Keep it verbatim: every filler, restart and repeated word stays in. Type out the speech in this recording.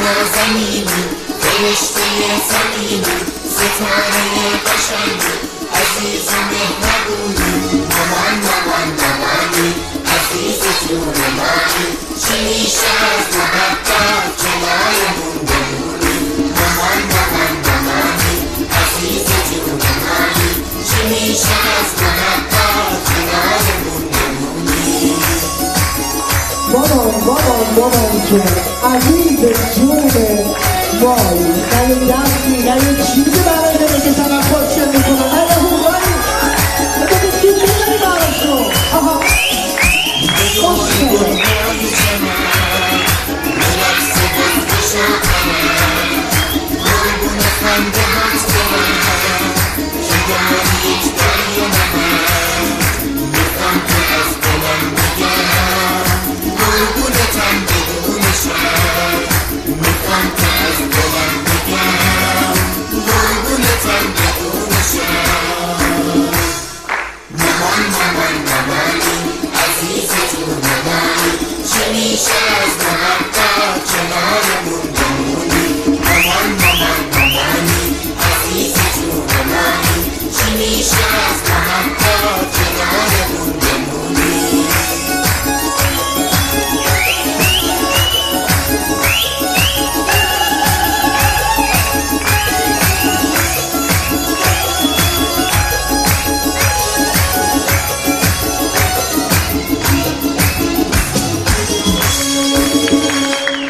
نازنینی فرشته زمینی ستاره قشنگی عزیز مهربونی مامان مامان مامانی عزیز جون مانی چی میشه از محبت کنارمون بمونی مامان مامان مامانی عزیز جون مانی چی میشه از محبت کنارمون بمونی مامان مامان مامان که عزیز جون مایی نه یه دستی نه یه چیزی برای داره که طرف خوششن میکنه نه یه هوایی نه یه چیزی میکنی براشون آها خوششن چه میشه از محبت کنار